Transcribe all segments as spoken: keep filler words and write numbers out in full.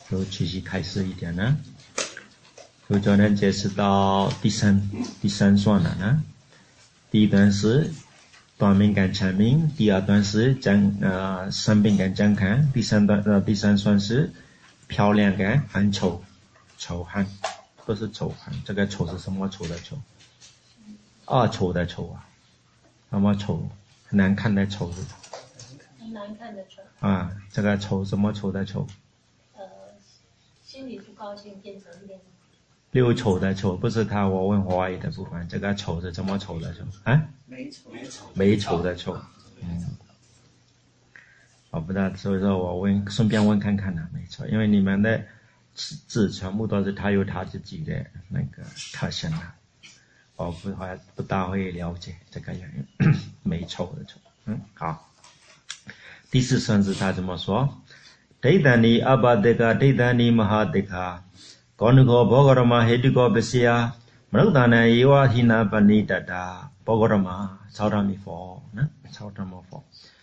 就继续开始一点呢。就昨天解释到第三第三段了呢。第一段是短命跟长命，第二段是讲呃生病跟健康，第三段呃第三段是漂亮跟很丑丑汉，不是丑汉，这个丑是什么丑的丑？恶丑的丑啊，什么丑？很难看的丑是吧？ 很难看的丑啊，这个丑什么丑的丑？ 呃，心里不高兴变成脸。 六丑的丑，不是他我问华语的部分，这个丑是怎么丑的丑啊？ 美丑美丑美丑的丑，嗯，我不知道，所以说我问，顺便问看看呢，没错，因为你们的字全部都是他有他自己的那个特性的，我不还不大会了解这个原因，美丑的丑，嗯，好。第四顺子他怎么说？데이다니 아바데가 데이다니 마하데가 거누고 보거로마 헤디고 베시야 마르다나 이와 히나 바니다다 보거로마 사람이포 나 사람이포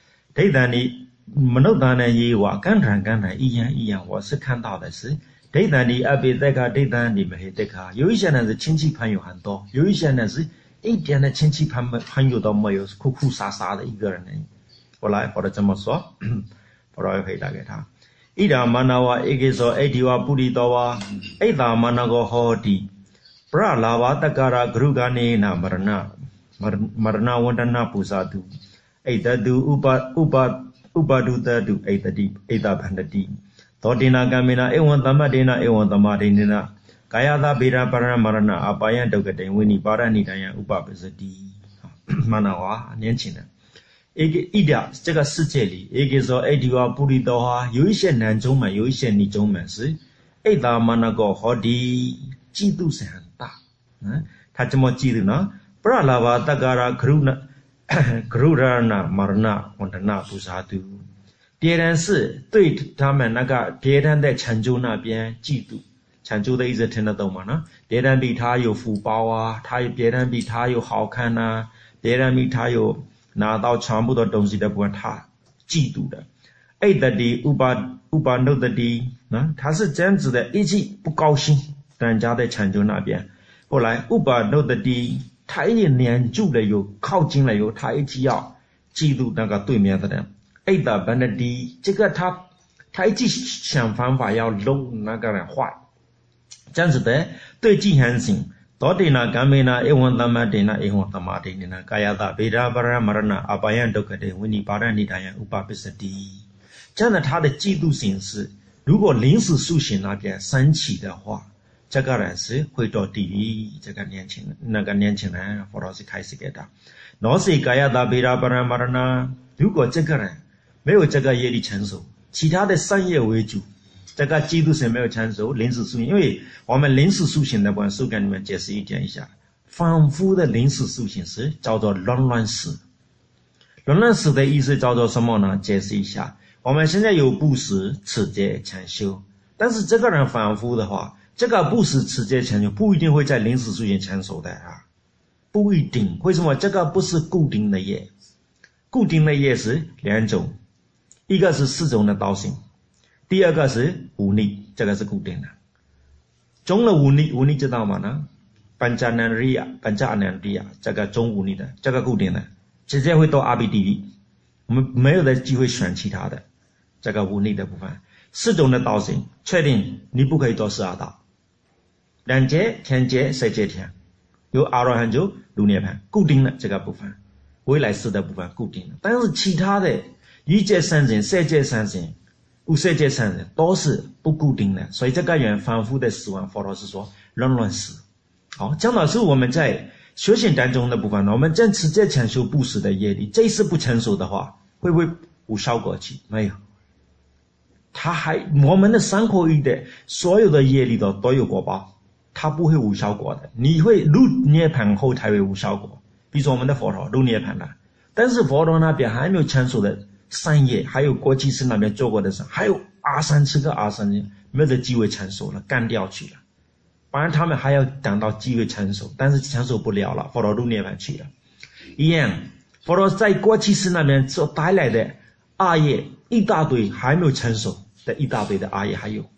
데이다니 마르다나 이와 간란 간란一样一样我是看到的是데이다니阿比데가 데이다니 마헤데가有一些人是亲戚朋友很多，有一些人是一点的亲戚朋朋友都没有，酷酷傻傻的一个人而已。后来或者这么说，后来回答给他。伊达玛那瓦伊个说埃迪瓦布里多瓦，埃达玛那个好的，布拉拉瓦达嘎拉格鲁嘎尼那玛那玛玛那温达那菩萨度，埃达度乌巴乌巴乌巴度达度埃达地埃达潘达地，多地那嘎米那埃温达玛地那埃温达玛地那，嘎亚达比拉巴拉玛那阿巴yan都个等维尼巴拉尼达yan乌巴不是地，玛那瓦年轻人。一个一点这个世界里，一个说埃迪瓦布里的话，有一些男中门，有一些女中门是，埃达嘛那个好的嫉妒是很大，嗯，他怎么嫉妒呢？不然拉巴达嘎拉克鲁那克鲁拉那马那我的那不杀度，别人是对他们那个别人的成就那边嫉妒，成就的意思听得懂吗？呢？别人比他有福报啊，他别人比他有好看啊，别人比他有。拿到全部的东西的部分，他嫉妒的，爱的的乌巴乌巴诺的的，啊，他是这样子的，一直不高兴人家的成就那边，后来乌巴诺的的，他也黏住了，有靠近了，有他一直要嫉妒那个对面的人，爱的本的的，这个他他一直想方法要弄那个人坏，这样子的对镜很行。多地那干美那一万他妈的那一万他妈的那嘎亚达贝拉巴拉马那阿巴yan都可的维尼巴拉尼达yan乌巴比斯蒂，这样的他的嫉妒心是，如果临时苏醒那边升起的话，这个人是会到地狱。这个年轻人那个年轻人，佛老师开始给他，那是嘎亚达贝拉巴拉马那，如果这个人没有这个业力成熟，其他的善业为主。这个嫉妒心没有成熟，临时苏醒，因为我们临时苏醒的本书跟你们解释一点一下，反复的临时苏醒是叫做乱乱死。乱乱死的意思叫做什么呢？解释一下，我们现在有布施、持戒、禅修，但是这个人反复的话，这个布施、持戒、禅修不一定会在临时苏醒成熟的啊，不一定。为什么？这个不是固定的业，固定的业是两种，一个是四种的道性。第二个是无逆，这个是固定的。中了无逆，无逆知道吗呢？班加南利亚，班加南利亚，这个中无逆的，这个固定的，直接会到阿鼻地狱。我们没有的机会选其他的，这个无逆的部分。四种的道性，确定你不可以做十二道。两界、天界、色界天，有阿罗汉就入涅槃，固定的这个部分。未来世的部分固定的，但是其他的欲界三性、色界三性。无色界三人都是不固定的，所以这个人反复的死亡，佛陀是说乱乱死。好，讲到是我们在修行当中的部分呢，我们正持戒禅修布施的业力，这一次不成熟的话，会不会无效果去？没有，他还我们的三口域的所有的业力都都有果报，它不会无效果的。你会入涅槃后才会无效果，比如说我们的佛陀入涅槃了，但是佛陀那边还没有成熟的。善业还有过去世那边做过的事，还有阿三吃个阿三没有的机会成熟了，干掉去了。不然他们还要等到机会成熟，但是成熟不了了，佛陀入涅槃去了。一样，佛陀在过去世那边所带来的阿业一大堆还没有成熟的一大堆的阿业还有，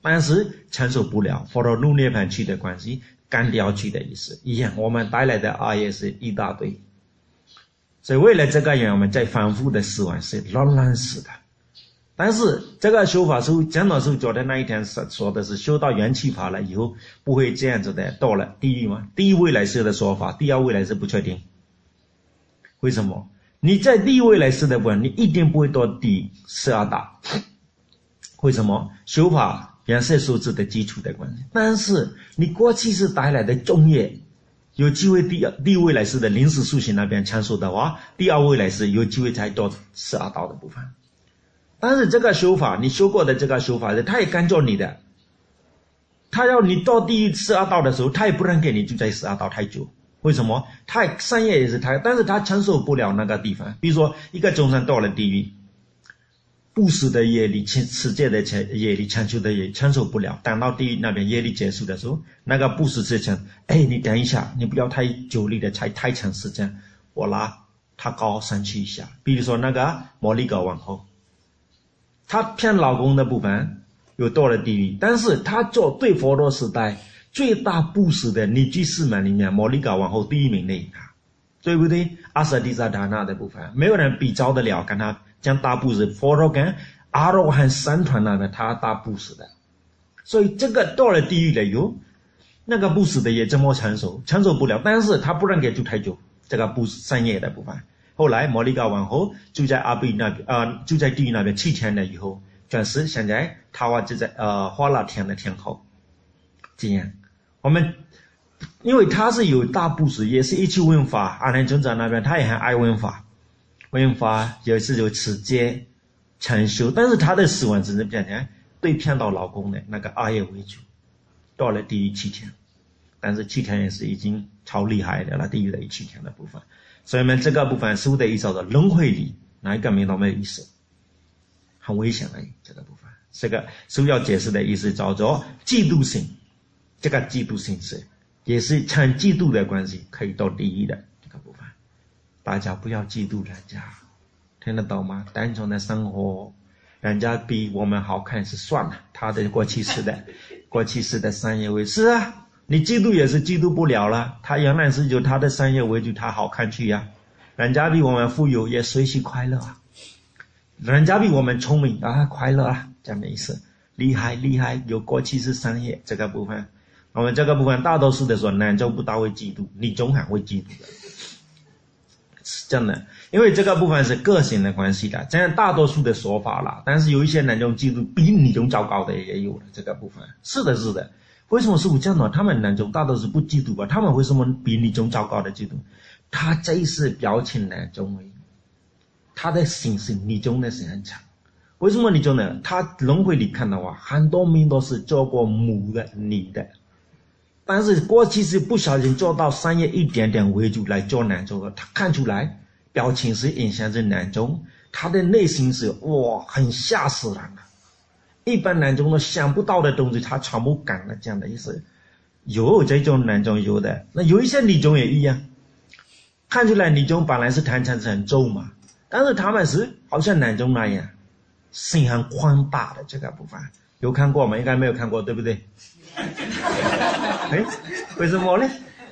但是承受不了，或者入涅槃去的关系，干掉去的意思一样，我们带来的爱也是一大堆。所以为了这个原因，我们在反复的思维是乱乱死的。但是这个修法是讲老师昨天那一天说的是修到元气法了以后不会这样子的，到了地狱吗？第一未来世的说法，第二未来世不确定。为什么？你在第一未来世的部分，你一定不会到第十二大。为什么？修法原是数字的基础的关系，但是你过去是带来的重业，有机会第第一未来世的临时苏醒那边参数的话，第二未来世有机会才到十二道的部分。但是这个修法，你修过的这个修法，他也干着你的，他要你到第十二道的时候，他也不能给你住在十二道太久。为什么？他善业也是他，但是他承受不了那个地方。比如说一个众生到了地狱，布施的业力、持戒的业力、强求的业力承受不了，等到地狱那边业力结束的时候，那个布施之前，哎，你等一下，你不要太久力的太太长时间，我拉他高上去一下。比如说那个摩利格王后，她骗老公的部分又到了地狱，但是她做对佛陀时代最大布施的女居士们里面，摩利格王后第一名那一个，对不对？阿舍蒂萨达那的部分，没有人比较得了，跟她讲大布施。佛陀跟阿罗汉三团那边，他大布施的，所以这个到了地狱了有那个布施的也这么承受，承受不了，但是他不能给住太久，这个布施善业的部分。后来摩利格王后就在阿比那边，呃，就在地狱那边七天了以后，转世现在他话就在呃花那天的天后。这样，我们因为他是有大布施，也是一起闻法，阿难尊者那边他也很爱闻法，闻法也是有持戒、禅修，但是他的死亡只是变成对骗到老公的那个阿业为主，到了地狱七天，但是七天也是已经超厉害的了，地狱的七天的部分。所以我们这个部分师父的意思叫做轮回里哪一个名都没有意思，很危险的这个部分。这个师父要解释的意思叫做嫉妒心，这个嫉妒心是也是趁嫉妒的关系可以到地狱的这个部分。大家不要嫉妒人家，听得懂吗？单纯的生活，人家比我们好看是算了，他的过去式的过去式的善业为是啊，你嫉妒也是嫉妒不了了，他原来是有他的善业为主，他好看去呀、啊。人家比我们富有也随喜快乐啊，人家比我们聪明啊，快乐啊，这样的意思。厉害厉害，有过去式善业这个部分，我们这个部分大多数的时候男众不大会嫉妒，女众还会嫉妒的，是真的。因为这个部分是个性的关系的，这样大多数的说法啦，但是有一些男众嫉妒比女众糟糕的也有了，这个部分是的是的。为什么师父这样呢？他们男众大多是不嫉妒吧？他们为什么比女众糟糕的嫉妒？他这一次表情男众而已，他的心是女众的心很强。为什么女众呢？他轮回里看的话，很多命都是做过母的女的，但是过去是不小心做到善业一点点为主来做男众的，他看出来表情是影响着男众，他的内心是哇很吓死人了。一般男众都想不到的东西，他全部干了，这样的意思。有这种男众有的，那有一些女众也一样，看出来女众本来是贪嗔痴很重嘛，但是他们是好像男众那样，心很宽大的这个部分，有看过吗？应该没有看过，对不对？哎，为什么呢？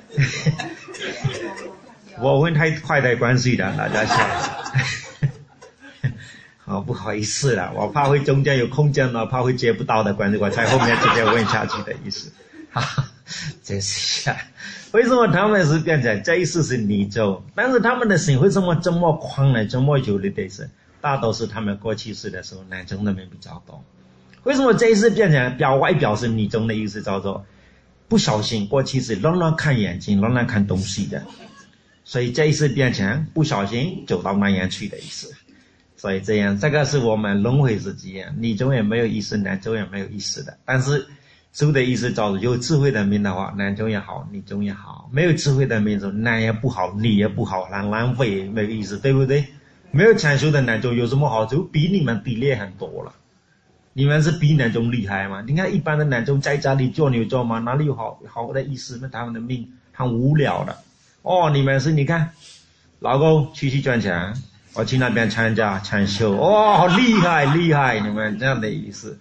我问太快的关系的，大家想。好，不好意思了，我怕会中间有空间了，怕会接不到的关系，我才后面直接问下去的意思。好，解释一下，为什么他们是变成这一世是女众，但是他们的心为什么这么宽呢？这么有力的是，大都是他们过去世的时候男众的人比较多。为什么这一世变成表外表是女众的意思叫做不小心过去是乱乱看眼睛，乱乱看东西的，所以这一次变成不小心走到那样去的意思。所以这样，这个是我们轮回是这样，女众也没有意思，男众也没有意思的。但是师父的意思叫做有智慧的命的话，男众也好，女众也好；没有智慧的命，男也不好，女也不好，浪浪费没有意思，对不对？没有禅修的男众有什么好处？比你们低劣很多了。你们是比男众厉害吗？你看一般的男众在家里做牛做马，哪里有好好的意思呢？他们的命很无聊的。哦，你们是你看，老公出去赚钱，我去那边参加禅修，哦，好厉害厉害，你们这样的意思。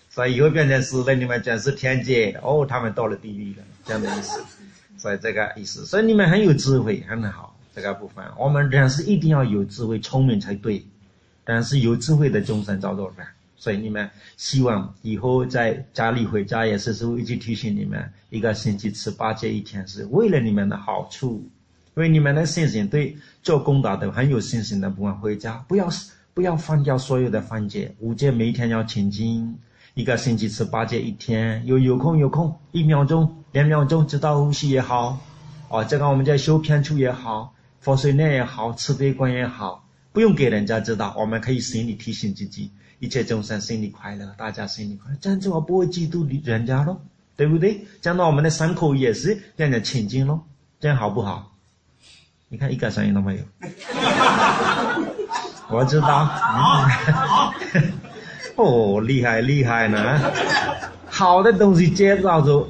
所以以后变成死了，你们全是天界的，哦，他们到了地狱了，这样的意思。所以这个意思，所以你们很有智慧，很好。这个部分，我们人是一定要有智慧、聪明才对。但是有智慧的众生叫做人，所以你们希望以后在家里回家也是师父一直提醒你们，一个星期吃八戒一天是为了你们的好处，因为你们的信心对做功德的很有信心的，不管回家不要不要放掉所有的犯戒，五戒每一天要清净，一个星期吃八戒一天，有有空有空一秒钟两秒钟知道呼吸也好，哦，这个我们在修偏处也好，佛水念也好，慈悲观也好，不用给人家知道，我们可以心里提醒自己，一切众生心里快乐，大家心里快乐，这样子我不会嫉妒人家咯，对不对？这样的我们的三口也是变得清净咯，这样好不好？你看一个声音都没有。我知道。嗯、哦，厉害厉害呢！好的东西介绍着，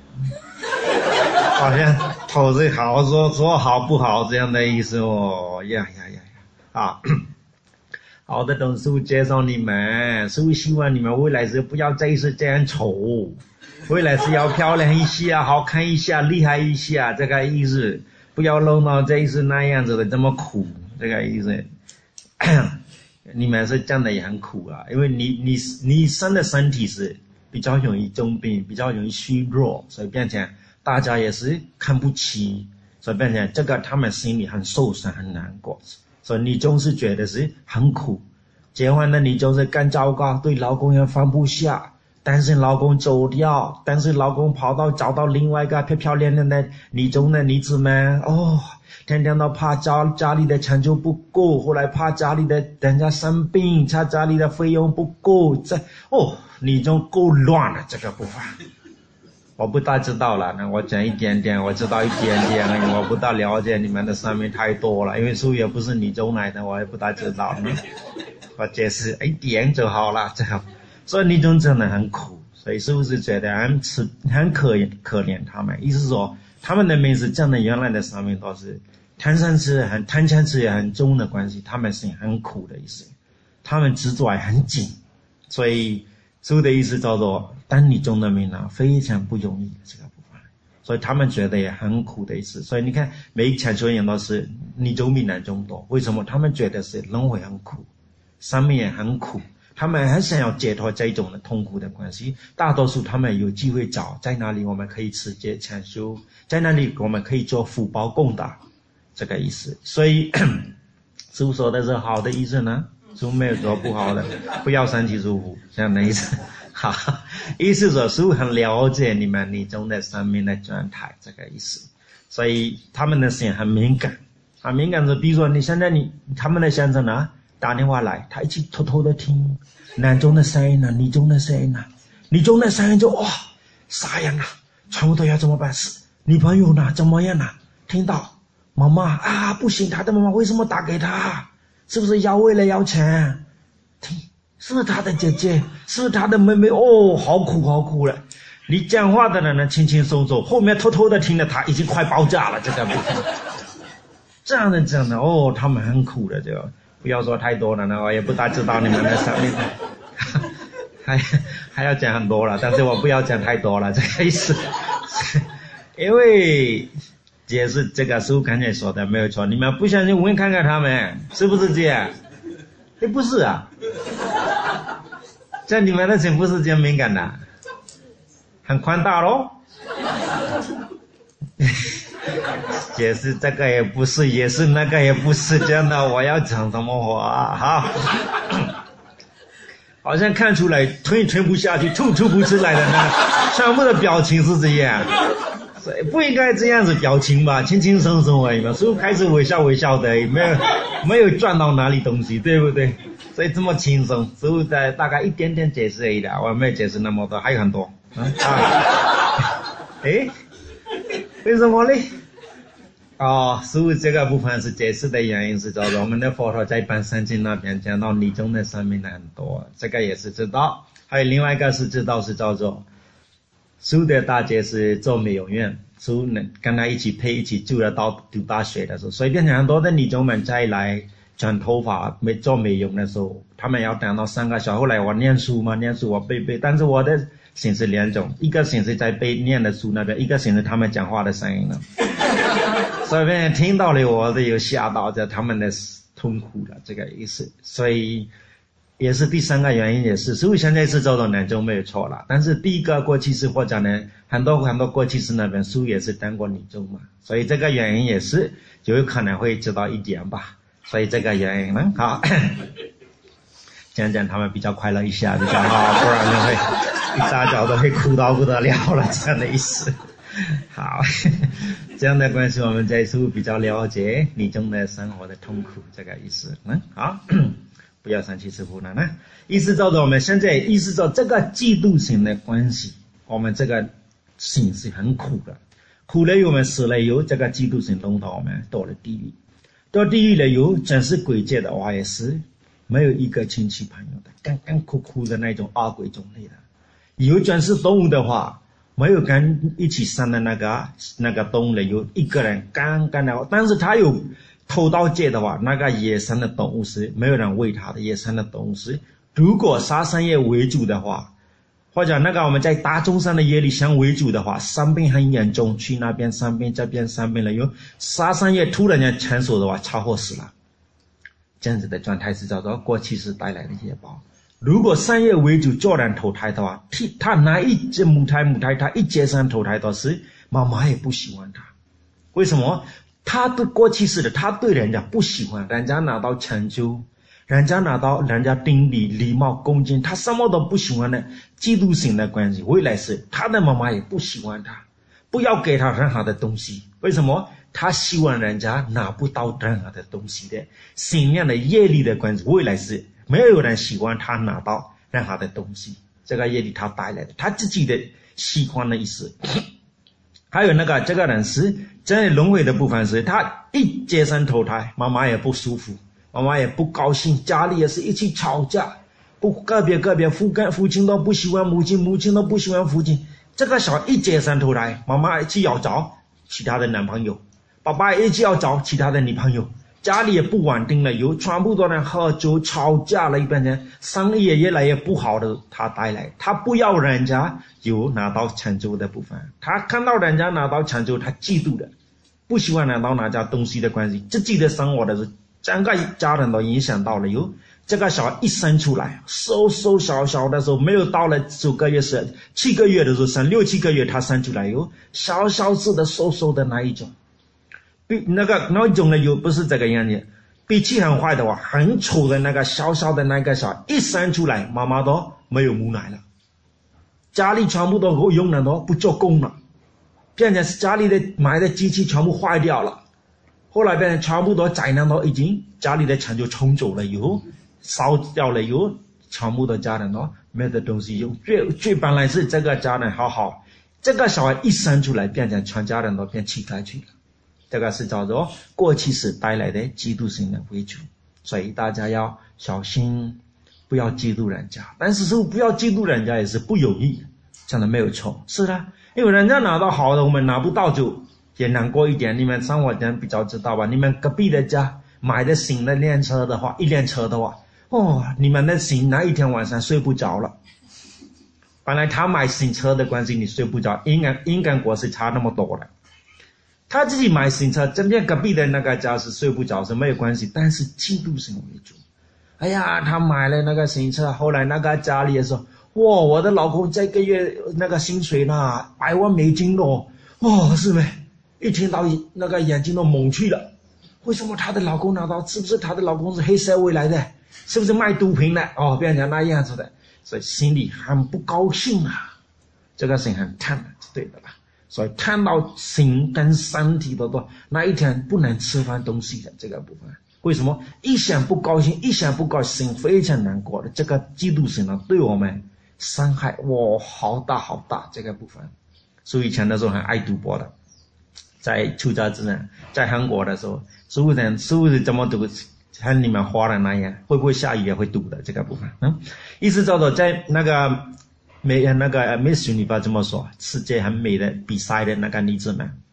好像口水好说说好不好这样的意思哦，呀呀呀呀啊！好的东西介绍你们，是希望你们未来是不要再是这样丑，未来是要漂亮一些啊，好看一下，厉害一些啊，这个意思。不要弄到这一次那样子的这么苦，这个意思。你们是这样的也很苦啊，因为你你你生的身体是比较容易重病，比较容易虚弱，所以变成大家也是看不起，所以变成这个他们心里很受伤很难过，所以你总是觉得是很苦。结婚了你就是更糟糕，对老公也放不下，担心老公走掉，担心老公跑到找到另外一个漂漂亮亮的女中的女子们，哦，天天都怕家家里的成就不够，后来怕家里的人家生病，怕家里的费用不够，这哦，女中够乱了这个部分。我不大知道了，那我讲一点点，我知道一点点而已，我不大了解你们的上面太多了，因为书也不是女中来的，我也不大知道。我解释一点就好了，这个。所以那种真的很苦，所以是不是觉得很很可可怜他们？意思是说，他们的名字真的原来的上面都是贪嗔痴很贪嗔痴也很重的关系，他们是很苦的意思，他们执着也很紧，所以书的意思叫做当你中的名啊，非常不容易这个部分，所以他们觉得也很苦的意思。所以你看每一场所有人都是你中比难中多，为什么？他们觉得是轮回很苦，上面也很苦。他们很想要解脱这种的痛苦的关系，大多数他们有机会找在哪里我们可以持戒禅修，在哪里我们可以做福报功德，这个意思。所以师父说的是好的意思呢，师父没有说不好的，不要身体舒服这样的意思。好，意思说师父很了解你们你中的生命的状态，这个意思。所以他们的心很敏感，很敏感的，比如说你现在你他们的先生呢打电话来，他一起偷偷的听男中的声音啊，女中的声音啊，女中的声音就哇啥样啊，全部都要怎么办？是女朋友呢怎么样啊？听到妈妈啊不行，他的妈妈为什么打给他？是不是要为了要钱？听是不是他的姐姐？是不是他的妹妹？哦，好苦好苦了。你讲话的人呢轻轻松松，后面偷偷的听了他已经快爆炸了，这个部分。这样的这样的哦，他们很苦的这个。不要说太多了呢，我也不大知道你们的上面还还要讲很多了，但是我不要讲太多了，这个意思。因为解释这个书刚才说的没有错，你们不相信问看看他们是不是这样？也不是啊，这你们的心不是这样敏感的，很宽大咯。解释这个也不是，也是那个也不是，这样的我要讲什么话？好，好像看出来吞吞不下去，吐吐不出来的那个全部的表情是这样，所以不应该这样子表情吧，轻轻松松而已嘛，所以开始微笑微笑的，没有没有赚到哪里东西，对不对？所以这么轻松，所以在大概一点点解释而已的，我没有解释那么多，还有很多啊。诶为什么呢？哦，所以这个部分是解释的原因是叫做我们的佛陀在般三经那边讲到你中的生命的很多，这个也是知道。还有另外一个是知道是叫做苏的大姐是做美容院，苏跟他一起配一起住了到读大学的时候，所以变成很多的女中们再来卷头发没做美容的时候，他们要等到三个小时。后来我念书嘛，念书我背背，但是我的心是两种，一个心是在背念的书那边，一个心是他们讲话的声音了。所以别人听到了，我都有吓到，这他们的痛苦了，这个意思。所以也是第三个原因，也是所以现在是这种人就没有错了。但是第一个过去式或者呢，很多很多过去式那本书也是当过女中嘛，所以这个原因也是就有可能会知道一点吧。所以这个原因呢，好，讲讲他们比较快乐一下比较好，不然就会一大早都会哭到不得了了，这样的意思。好，这样的关系我们这一次比较了解你中的生活的痛苦，这个意思。嗯，好，不要生气吃苦了呢。意思叫做我们现在意思叫这个嫉妒心的关系，我们这个心是很苦的，苦了以后我们死了以后，这个嫉妒心弄到我们到了地狱。到地狱了以后，真是鬼界的话也是没有一个亲戚朋友的，干干苦苦的那种恶鬼种类的。以后真是动物的话，没有跟一起生的那个那个动物了，有一个人干干的，但是他有偷盗戒的话，那个野生的动物是没有人喂他的，野生的动物是如果杀生业为主的话，或者那个我们在大众上的业力相为主的话，生病很严重，去那边生病这边生病了，有杀生业突然间成熟的话，车祸死了，这样子的状态是叫做过去式带来的业报。如果善业为主做人投胎的话，他哪一只母胎母胎他一接生投胎都是妈妈也不喜欢他，为什么？他对过去式的他对人家不喜欢，人家拿到成就，人家拿到人家顶礼礼貌恭敬，他什么都不喜欢的，嫉妒心的关系，未来是他的妈妈也不喜欢他，不要给他任何的东西，为什么？他希望人家拿不到任何的东西的心念的业力的关系，未来是没有人喜欢他拿到任何的东西，这个业力他带来的，他自己的喜欢的意思。还有那个这个人是在轮回的部分是，他一接生投胎，妈妈也不舒服，妈妈也不高兴，家里也是一起吵架，不个别个别父跟父亲都不喜欢母亲，母亲都不喜欢父亲。这个小一接生投胎，妈妈一起要找其他的男朋友，爸爸一起要找其他的女朋友，家里也不稳定了，有全部都人喝酒吵架了，一般人生意也越来越不好的，他带来，他不要人家有拿到成就的部分，他看到人家拿到成就，他嫉妒的，不喜欢拿到哪家东西的关系，自己的生活的是整个家人都影响到了。有这个小孩一生出来，瘦瘦小小的时候，没有到了九个月是七个月的时候生，六七个月他生出来有小小只的瘦瘦的那一种。比那个那一种呢，又不是这个样子，脾气很坏的话，很丑的那个小小的那个小一生出来，妈妈都没有母奶了，家里全部都够用了，都不做工了，变成家里的买的机器全部坏掉了，后来变成全部都灾难都已经家里的钱就冲走了以后，烧掉了以后，全部的家人都没有的东西用，最最本来是这个家人好好，这个小孩一生出来，变成全家人都变乞丐去了。这个是叫做过去式带来的嫉妒心的为主，所以大家要小心，不要嫉妒人家。但是说不要嫉妒人家也是不容易，讲的没有错，是的，因为人家拿到好的，我们拿不到就也难过一点。你们生活人比较知道吧？你们隔壁的家买的新的辆车的话，一辆车的话，哦，你们的新那一天晚上睡不着了。本来他买新车的关系，你睡不着，因感因感果是差那么多了。他自己买新车，这边隔壁的那个家是睡不着是没有关系，但是嫉妒心为主。哎呀，他买了那个新车，后来那个家里也说，哇，我的老公这个月那个薪水呢，百万美金咯，哇，是没？一听到那个眼睛都蒙去了。为什么她的老公拿到？是不是她的老公是黑社会来的？是不是卖毒品的？哦，变成那样子的，所以心里很不高兴啊。这个心很贪的，是对的吧？所以看到心跟身体的多，那一天不能吃饭东西的这个部分，为什么？一想不高兴，一想不高兴，非常难过的。这个嫉妒心呢，对我们伤害哇好大好大这个部分。所以以前的时候很爱赌博的，在出家之前，在韩国的时候，师父人师父是怎么赌？像你们华人那样，会不会下雨也会赌的这个部分。嗯，意思叫做在那个。美那个 Miss Universe 这么说，世界很美的比赛的那个女子们，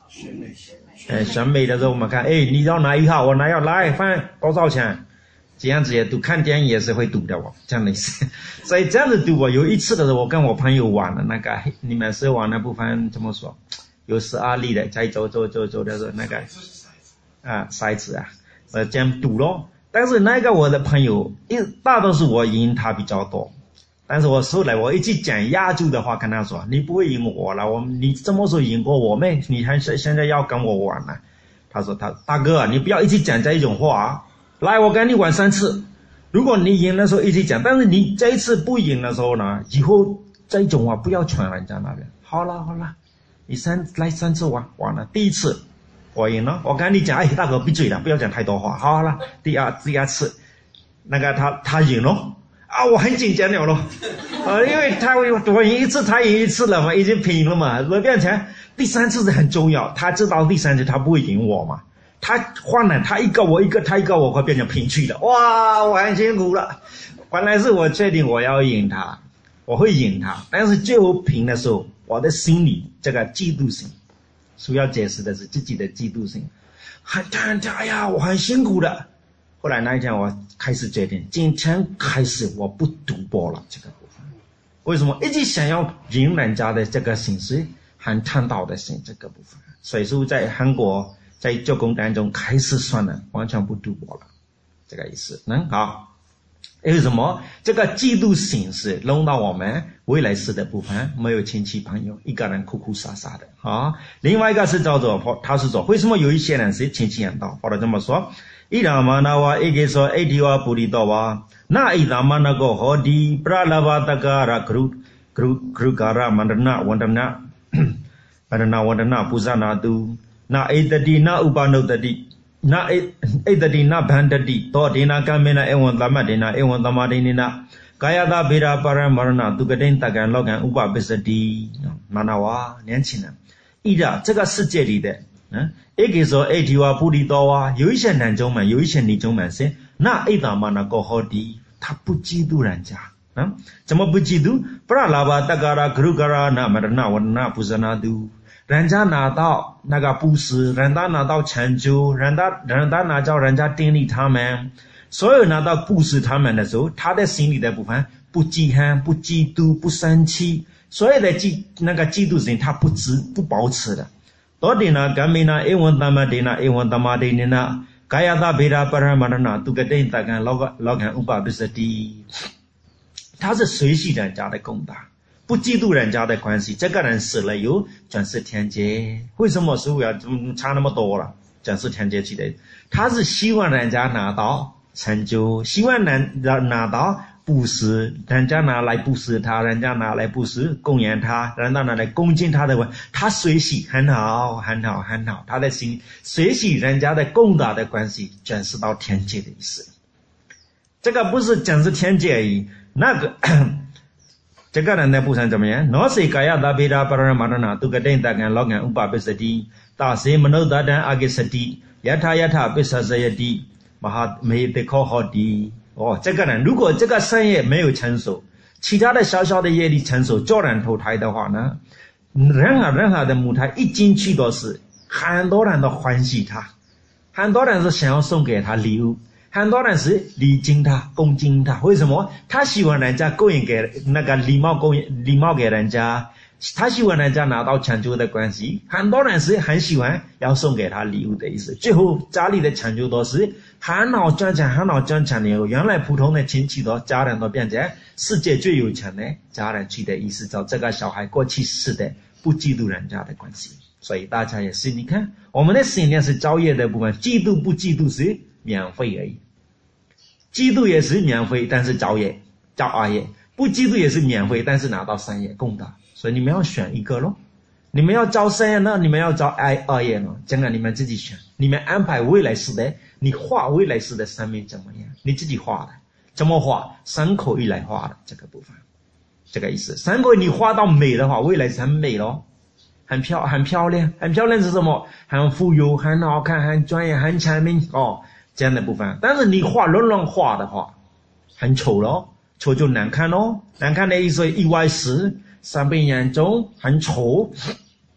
哎，选美的时候我们看，哎，你要哪一号，我哪要来，翻多少钱？这样子也赌，看电影也是会赌的哦，这样的意思。所以这样子赌我有一次的时候，我跟我朋友玩的那个，你们是玩那部分怎么说？有十二粒的，在走走走走的时候那个啊骰子啊，呃这样赌咯。但是那个我的朋友，一大多数我赢他比较多。但是我后来我一直讲压住的话跟他说，你不会赢我了，我你这么说赢过我没？你还是现在要跟我玩呢？他说他大哥，你不要一直讲这一种话啊。来，我跟你玩三次，如果你赢的时候一直讲，但是你这一次不赢的时候呢，以后这种话不要传人家那边。好了好了，你三来三次玩完了，第一次我赢了，我跟你讲，哎，大哥闭嘴了，不要讲太多话。好了，第二第二次，那个他他赢了啊，我很紧张了咯，呃，因为他我赢一次，他赢一次了嘛，已经平了嘛，我变成第三次是很重要，他知道第三次他不会赢我嘛。他换了，他一个我一个，他一个我会变成平去的。哇，我很辛苦了。本来是我确定我要赢他，我会赢他，但是最后平的时候，我的心里这个嫉妒心，主要解释的是自己的嫉妒心，很很哎呀，我很辛苦的。后来那一天我开始决定，今天开始我不赌博了这个部分。为什么？一直想要赢人家的这个心是很贪到的心这个部分。所以说在韩国。在做工当中开始算了，完全不赌博了，这个意思。嗯，好。为什么这个嫉妒心是弄到我们未来世的部分，没有亲戚朋友，一个人哭哭傻傻的啊。另外一个是叫做他是说，为什么有一些人是亲戚很多？或者这么说，伊拉玛那哇一个说埃迪瓦布里多哇，那伊拉玛那个好的布拉拉巴达嘎拉克鲁克鲁克鲁嘎拉曼德纳万德纳，曼德纳万德纳布萨纳都。na etadi na upanodati na etadi na bhandati to dina kamena ewan tamadina ewan tamadina kayata bira paramarana dukaden tagan logan upabisati manawa 年轻人依着这个世界里的嗯一个说哎提瓦布里多啊有一些男中们有一些女中们是那一大嘛那个好的他不嫉妒人家啊怎么不嫉妒不然拉巴达嘎拉克鲁嘎拉那嘛那我那不是那都人家拿到那个布施，人家拿到成就，人家人家拿到人家定力他们，所有拿到布施他们的时候，他的心里的部分不记恨、不嫉妒、不生气，所有的嫉那个嫉妒心他不知不保持的。到底呢？干咩呢？一问他妈的呢？一问他妈的呢？该要他别他不然嘛的呢？都给等大家老个老看五百不是的，他是随喜人家的功德。不嫉妒人家的关系，这个人死了有转世天界，为什么师父要差那么多了？转世天界去的，他是希望人家拿到成就，希望人拿到布施，人家拿来布施他，人家拿来布施供养他，人家拿来恭敬他的，他随喜很好，很好，很好，他的心随喜人家的功德的关系，转世到天界的意思。这个不是转世天界而已，那个。这个人的部分怎么样？那是该要达别达巴拉马那都个等大干老干五百八十的，大些门头大单阿个十的，亚他亚他八十十一的，马哈没得考好的哦。这个人如果这个生业没有成熟，其他的小小的业力成熟，叫人投胎的话呢，任何任何的母胎一进去都是很多人都欢喜他，很多人是想要送给他礼物。很多人是礼敬他、恭敬他，为什么？他希望人家供应给那个礼貌供应礼貌给人家，他希望人家拿到成就的关系。很多人是很喜欢要送给他礼物的意思。最后家里的成就都是很好赚钱、很好赚钱的。原来普通的亲戚都家人都变成世界最有钱的家人去的意思，找这个小孩过去世的不嫉妒人家的关系。所以大家也是，你看我们的信念是造业的部分，嫉妒不嫉妒是免费而已。嫉妒也是免费，但是造业造恶业；不嫉妒也是免费，但是拿到善业功德。所以你们要选一个咯。你们要造善业呢，你们要造恶业呢？这个你们自己选。你们安排未来世的，你画未来世的生命怎么样？你自己画的，怎么画？三口一来画的这个部分，这个意思。三口你画到美的话，未来是很美咯，很漂很漂亮，很漂亮是什么？很富有，很好看，很专业，很聪明哦。这样的部分，但是你画乱乱画的话，很丑咯，丑就难看咯，难看的意思意外死，三倍严重，很丑。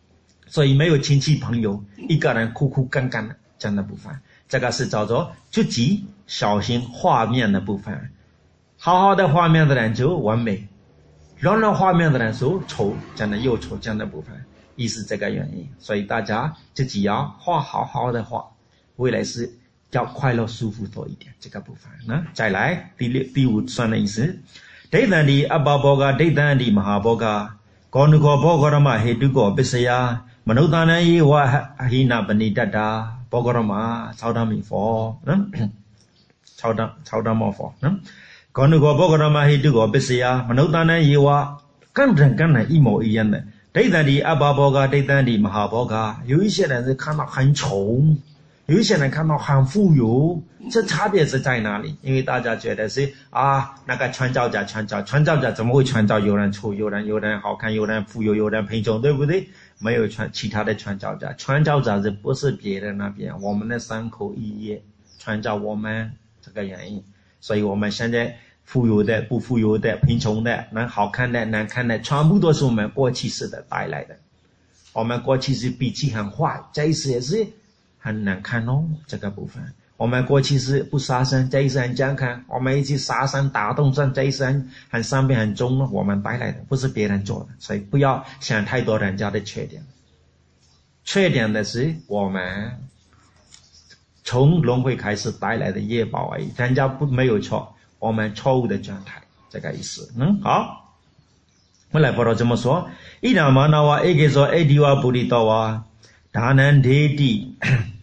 所以没有亲戚朋友，一个人苦苦干干的这样的部分，这个是叫做自己小心画面的部分。好好的画面的人就完美，乱乱画面的人说丑，这样的又丑这样的部分，意思这个原因。所以大家自己要画好好的画，未来是要快乐舒服多一点这个部分呢。再来第六第五算的意思，ဒိဋ္ဌံတိအပ္ပဘောဂဒိဋ္ဌံတိမဟာဘောဂကောနုခောဘောဂရမဟေတုကောပစ္စယမနုဿာနယေဝဟိနပဏိတ္တာဘောဂရမ၆ဓမ္မိဖောနော်၆ဓ၆ဓမ္မောဖောနော်ကောနုခောဘောဂရမဟေတုကောပစ္စယမနုဿာနယေဝ干人干人一模一样的。ဒိဋ္ဌံတိအပ္ပဘောဂဒိဋ္ဌံတိမဟာဘောဂ有一些人是看到很穷，有一些人看到很富有，这差别是在哪里？因为大家觉得是啊，那个传教者传教，传教者怎么会传教？有人丑，有人有人好看，有人富有，有人贫穷，对不对？没有传其他的传教者，传教者是不是别人那边？我们的三口一叶传教我们这个原因，所以我们现在富有的、不富有的、贫穷的、能好看的、难看的，全部都是我们过去式的带来的。我们过去是脾气很坏，这一次也是很难看哦，这个部分。我们过去是不杀生，这一次很健康。我们一起杀生打洞战，这一次很很上面很重了，我们带来的，不是别人做的。所以不要想太多人家的缺点。缺点的是我们从轮回开始带来的业报而已，人家不没有错，我们错误的状态，这个意思。嗯，好。我来佛陀这么说：伊那玛那瓦，一个说埃迪瓦布里多瓦，达南提地。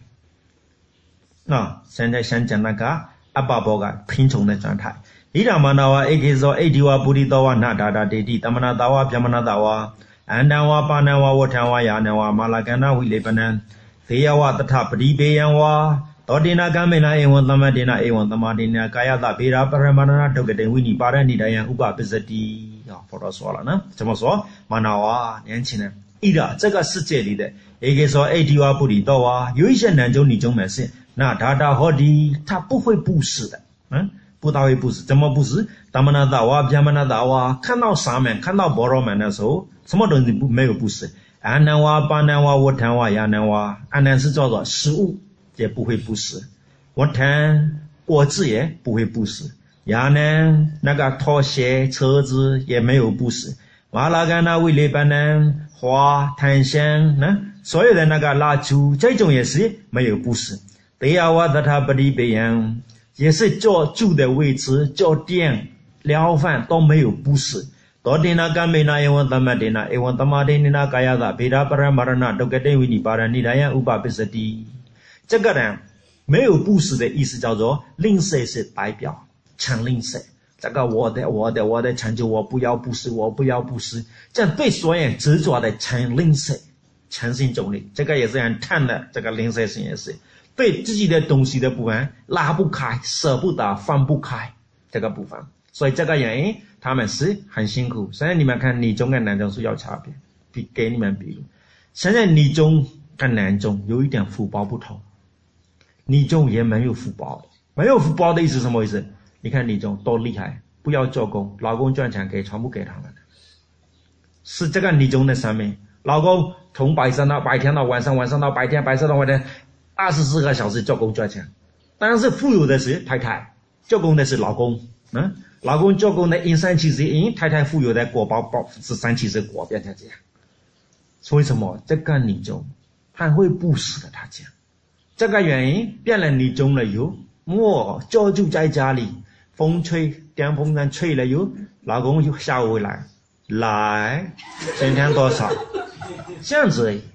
那现在先讲那个阿巴波个贫穷的状态。伊那玛那瓦，一个说埃迪瓦布里多瓦，那达达提地，达玛那达瓦，毗玛那达瓦，安南瓦、巴南瓦、沃坦瓦、亚南瓦、马拉干那维雷巴南，非亚瓦、达塔布里贝扬瓦。多迪那甘美那英文他妈迪那英文他妈迪那嘎亚达比拉巴拉玛那都给等维尼巴拉尼达样乌巴比斯蒂啊，佛陀说了呢，怎么说？玛那瓦年轻人，一的这个世界里的，一个说埃迪瓦布里多啊，有一些男中女中没事，那他他和的他不会布施的，嗯，不大会布施，怎么布施？达玛那达瓦、毗玛那达瓦，看到上面看到波罗门的时候，什么东西不没有布施？安南瓦、巴南瓦、沃坦瓦、亚南瓦，安南是叫做食物。也不会布施，我谈果子也不会布施，亚呢那个拖鞋车子也没有布施，马拉干那维雷班呢花檀香呢所有的那个蜡烛这种也是没有布施，对呀我的他不离别样也是做住的位置做店寮饭都没有布施，多点那干没那因为他们的那因为他们的那嘎呀的别的巴拉马拉那都给等于你巴拉你那样五百比斯的。这个人没有布施的意思叫做吝啬是代表强吝啬，这个我的我的我的成就我不要布施我不要布施，这样对所有人执着的强吝啬强行中立，这个也是很贪的，这个吝啬心也是对自己的东西的部分拉不开舍不得放不开这个部分，所以这个原因他们是很辛苦。现在你们看女中跟男中是有差别，比给你们比如现在女中跟男中有一点福报不同，女中也没有福报，没有福报的意思是什么意思？你看女中多厉害，不要做工，老公赚钱给全部给他们的，是这个女中的上面，老公从白天到白天到晚上，晚上到白天，白天到晚天，二十四个小时做工赚钱。当然是富有的是太太，做工的是老公，嗯，老公做工的因三七十因太太富有的果报报是三七十果变成这样。所以什么？这个女中很会布施的，他讲。这个原因变了女中了以后，我就住在家里，风吹电风扇吹了以后，老公就下午回来，来今天多少？这样子而已。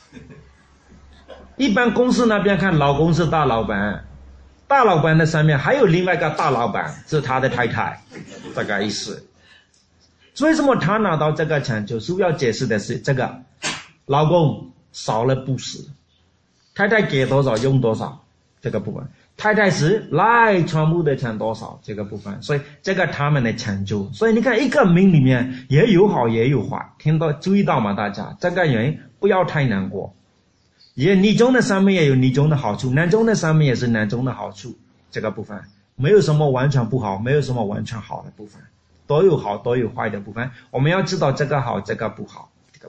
一般公司那边看老公是大老板，大老板的上面还有另外一个大老板，是他的太太，这个意思。为什么他拿到这个钱？就是要解释的是这个老公少了布施，太太给多少用多少这个部分，太太是来全部的钱多少这个部分，所以这个他们的成就。所以你看一个命里面也有好也有坏，听到注意到吗？大家这个原因不要太难过，也女中的上面也有女中的好处，男中的上面也是男中的好处，这个部分没有什么完全不好，没有什么完全好的部分，都有好都有坏的部分，我们要知道这个好这个不好这个部分。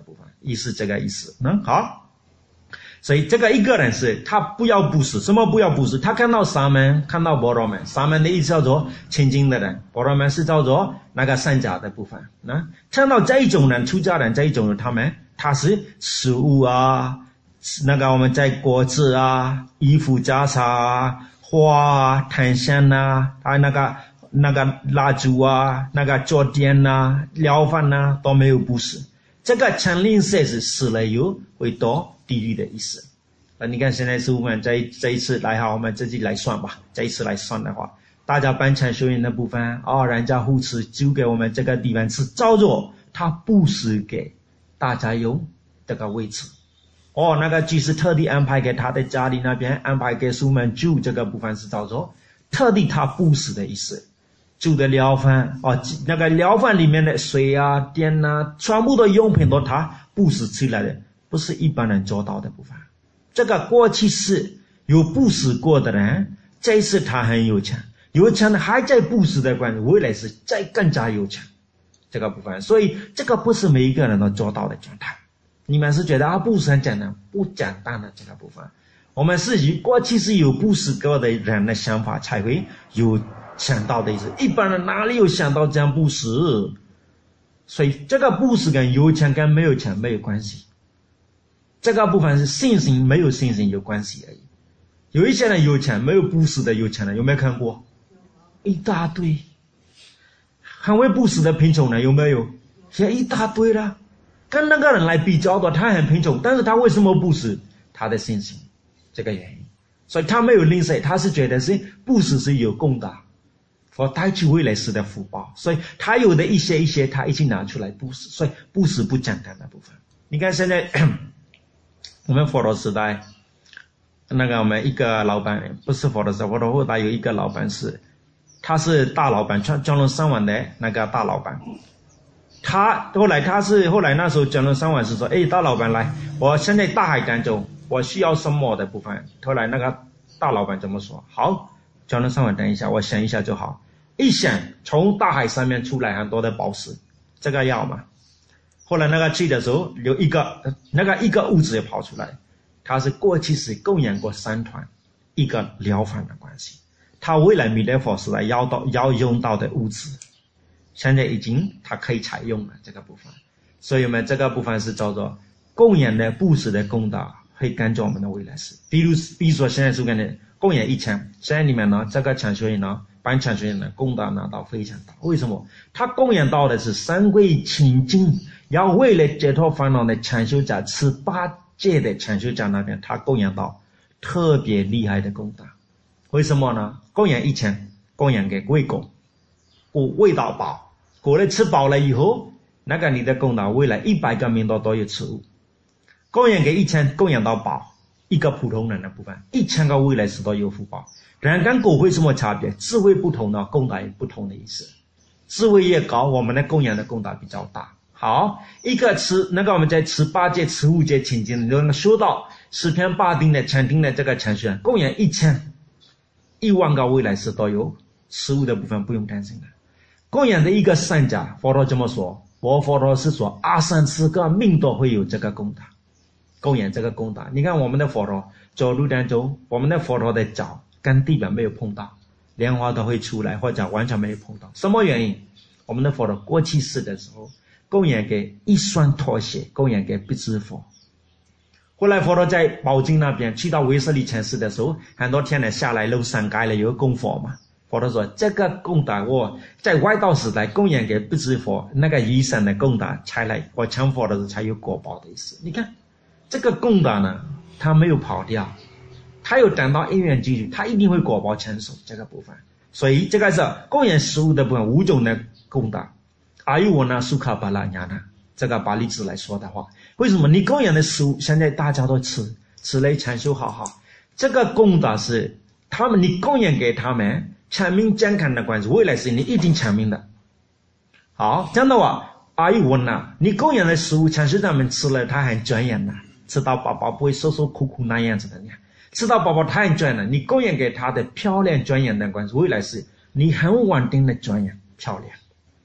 意思这个意思。嗯，好。所以这个一个人是他不要布施，什么不要布施？他看到沙门，看到婆罗门，沙门的意思叫做清净的人，婆罗门是叫做那个善假的部分。那看到这一种人，出家人这一种人，他们他是食物啊，那个我们在果子啊、衣服袈裟啊、花啊、檀香啊，还有那个那个蜡烛啊、那个坐垫啊、疗饭啊都没有布施。这个强令色是死了以后会到地狱的意思。那你看现在是我们这这一次来哈，我们自己来算吧。这一次来算的话，大家班禅修营的部分哦，人家护持就给我们这个地方是照着他布施给大家用这个位置。哦，那个居士特地安排给他的家里那边安排给书们住，这个部分是照着特地他布施的意思。住的疗饭哦，那个疗饭里面的水啊、电啊，全部的用品都他布施出来的，不是一般人做到的部分。这个过去是有布施过的人，这一次他很有钱，有钱的还在布施的关系，未来是再更加有钱。这个部分，所以这个不是每一个人都做到的状态。你们是觉得啊，布施很简单，不简单的这个部分，我们是以过去是有布施过的人的想法才会有想到的意思，一般人哪里有想到这样布施？所以这个布施跟有钱跟没有钱没有关系，这个部分是信心没有信心有关系而已。有一些人有钱，没有布施的有钱人有没有看过？一大堆。很会布施的贫穷人有没有？也一大堆了。跟那个人来比较的，他很贫穷，但是他为什么布施？他的信心，这个原因。所以他没有吝啬，他是觉得是布施是有功德，我带去未来世的福报，所以他有的一些一些他一起拿出来布施，所以布施不简单的部分。你看现在我们佛陀时代，那个我们一个老板，不是佛陀时代，佛陀后代有一个老板是，他是大老板，江江龙三碗的那个大老板。他后来他是后来那时候江龙三碗是说，哎，大老板来，我现在大海当中，我需要什么的部分？后来那个大老板怎么说？好，江龙三碗等一下，我想一下就好。一想，从大海上面出来很多的宝石，这个要嘛？后来那个去的时候，有一个那个一个屋子也跑出来，他是过去是供养过三团一个疗法的关系，他未来弥勒佛时代要到要用到的物质，现在已经他可以采用了这个部分，所以我们这个部分是叫做供养的布施的功德会跟着我们的未来世。比如比如说现在是跟的供养一千，现在里面呢这个禅修营呢班禅修营的功德拿到非常大，为什么？他供养到的是三归清净，要为了解脱烦恼的禅修者，持八戒的禅修者那边他供养到特别厉害的功德。为什么呢？供养一千，供养给贵果，果味道饱，果了吃饱了以后，那个你的功德未来一百个名道都有吃物。供养给一千，供养到饱，一个普通人的部分，一千个未来世都有福报。人跟果会什么差别？智慧不同的功德也不同的意思。智慧越高，我们的供养的功德比较大。好，一个持那个我们在持八戒、持五戒清净，能修到十篇八定的禅定的这个禅学，供养一千一万个未来世都有持物的部分，不用担心的。供养的一个善假，佛陀这么说，我佛陀是说阿三十个命都会有这个功德。供养这个功德，你看我们的佛陀走路当中，我们的佛陀的脚跟地板没有碰到，莲花都会出来，或者完全没有碰到。什么原因？我们的佛陀过去世的时候供养给一双拖鞋，供养给不知佛。后来佛陀在宝镜那边去到维舍利城市的时候，很多天呢下来楼上盖了有个供佛嘛，佛陀说这个功德我在外道时代供养给不知佛，那个医生的功德才来我成佛的时候才有果报的意思。你看这个功德呢，他没有跑掉，他有等到因缘具足，他一定会果报成熟这个部分。所以这个是供养食物的部分，五种的功德。阿育王那苏卡巴拉亚那，这个巴利字来说的话，为什么你供养的食物现在大家都吃，吃了禅修好好，这个功德是他们你供养给他们全民健康的关系，未来是你一定全民的。好，这样的话，阿育王那你供养的食物禅修他们吃了，他很庄严的，吃到饱饱不会受受苦苦那样子的，你看吃到饱饱他很庄严的，你供养给他的漂亮庄严的关系，未来是你很稳定的庄严漂亮。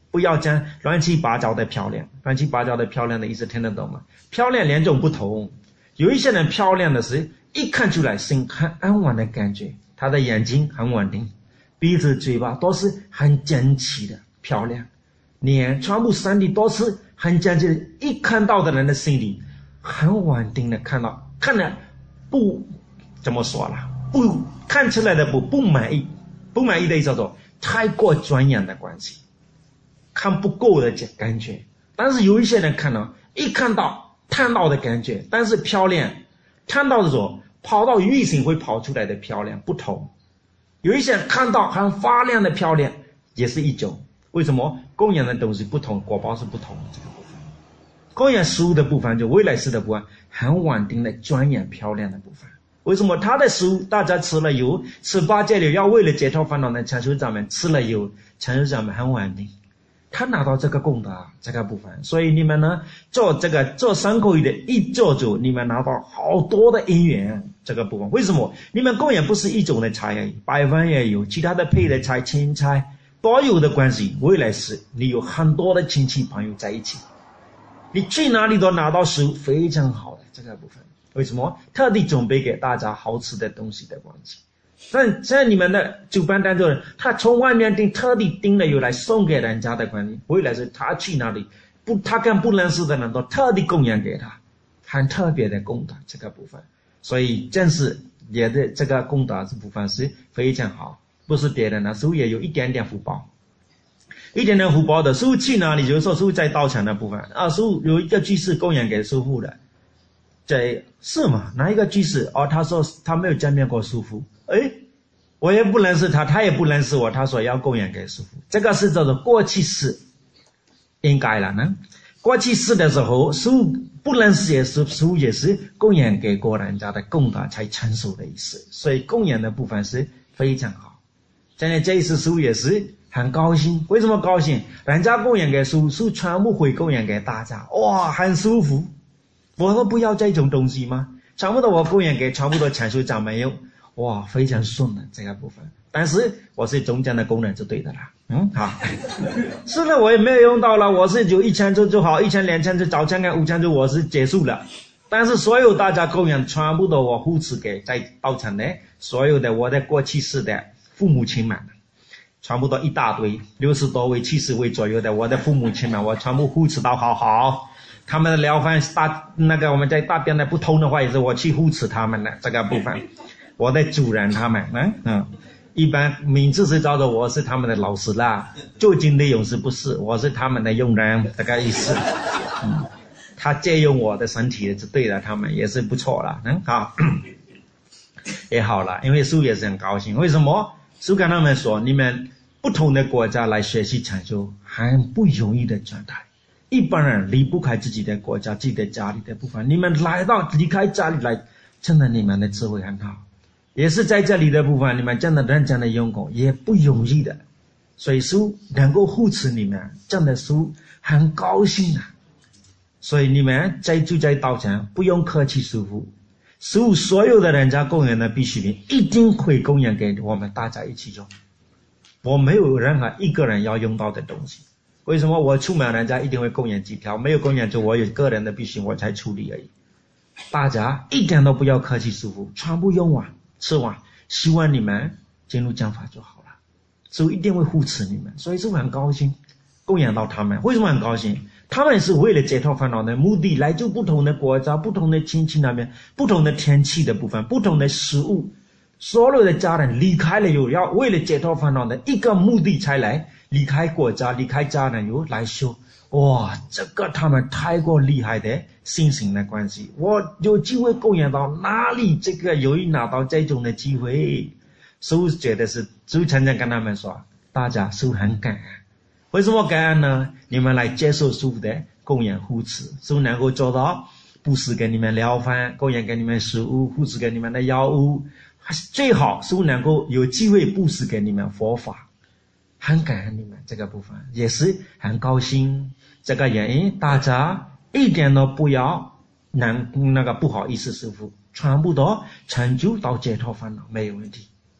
不要讲乱七八糟的漂亮，乱七八糟的漂亮的意思听得懂吗？漂亮两种不同，有一些人漂亮的是一看出来心很安稳的感觉，他的眼睛很稳定，鼻子嘴巴都是很整齐的漂亮，脸全部身体都是很整齐的，一看到的人的心里很稳定的看到，看了不怎么说了，不看出来的不不满意，不满意的意思叫做太过钻研的关系，看不够的感觉。但是有一些人看到一看到看到的感觉，但是漂亮看到的时候跑到预性会跑出来的漂亮不同。有一些人看到很发亮的漂亮也是一种，为什么？供养的东西不同，果报是不同的。这个部分供养食物的部分就未来世的部分很稳定的钻研漂亮的部分。为什么他的食物大家吃了油，吃八戒流要为了解脱烦恼的成就咱们吃了油，成就咱们很稳定，他拿到这个功德这个部分。所以你们呢做这个做三口语的一做就你们拿到好多的因缘这个部分。为什么？你们供养不是一种的菜而已，白饭也有，其他的配的菜青菜都有的关系。未来是你有很多的亲戚朋友在一起，你去哪里都拿到食物非常好的这个部分。为什么？特地准备给大家好吃的东西的关系。但像你们的主办单做人，他从外面订特地订了油来送给人家的关系。未来是他去哪里不，他跟不认识的人都特地供养给他，很特别的功德这个部分。所以正是也的这个功德这部分是非常好，不是别人的师父也有一点点福报，一点点福报的师父去哪里，有时候师父在道场的部分啊，师父有一个居士供养给师父的，在是吗？哪一个居士？哦，他说他没有见面过师父，诶，我也不认识他，他也不认识我，他说要供养给师父，这个是叫做过去式，应该了呢。过去式的时候，师父不认识也是师父也是供养给过人家的功德才成熟的意思，所以供养的部分是非常好。现在这一次师父也是很高兴，为什么高兴？人家供养给师父，师父全部会供养给大家，哇，很舒服。我说不要这种东西吗？全部都我供养给全部都成熟长没有，哇，非常顺的这个部分。但是我是中间的工人就对的啦，嗯，好，是的，我也没有用到了，我是就一千就就好，一千两千就早千跟五千就我是结束了。但是所有大家供养全部都我护持给在道场的所有的我的过去世的父母亲们，全部都一大堆，六十多位七十位左右的我的父母亲们，我全部护持到好好。他们的疗饭大那个我们在大便的不通的话，也是我去护持他们的这个部分，我的主人他们嗯嗯，一般名字是叫做我是他们的老师啦，究竟内容是不是我是他们的佣人这个意思。嗯，他借用我的身体是对的，他们也是不错了，嗯好也好了，因为师父也是很高兴。为什么？师父跟他们说，你们不同的国家来学习成就很不容易的状态，一般人离不开自己的国家自己的家里的部分，你们来到离开家里来，真的你们的智慧很好，也是在这里的部分你们真的认真的用功也不容易的，所以师父能够护持你们，真的师父很高兴啊。所以你们在住在道场不用客气，师父师父所有的人家供养的必需品一定会供养给我们大家一起用，我没有任何一个人要用到的东西。为什么？我出门人家一定会供养几条，没有供养就我有个人的必须我才处理而已。大家一点都不要客气，师父全部用完吃完，希望你们进入讲法就好了，师父一定会护持你们。所以师父很高兴供养到他们。为什么很高兴？他们是为了解脱烦恼的目的来自不同的国家不同的亲戚那边不同的天气的部分不同的食物，所有的家人离开了有要为了解脱烦恼的一个目的才来，离开国家离开家人有来修。哇，这个他们太过厉害的信心的关系，我有机会供养到哪里这个有意拿到这种的机会。师父觉得是师父常常跟他们说，大家师父很感恩。为什么感恩呢？你们来接受师父的供养护持，师父能够做到布施给你们疗饭，供养给你们食物，护持给你们的药物，最好师父能够有机会布施给你们佛法，很感恩你们这个部分，也是很高兴。这个原因大家一点都不要难那个不好意思，师父全部都成就到解脱烦恼没有问题。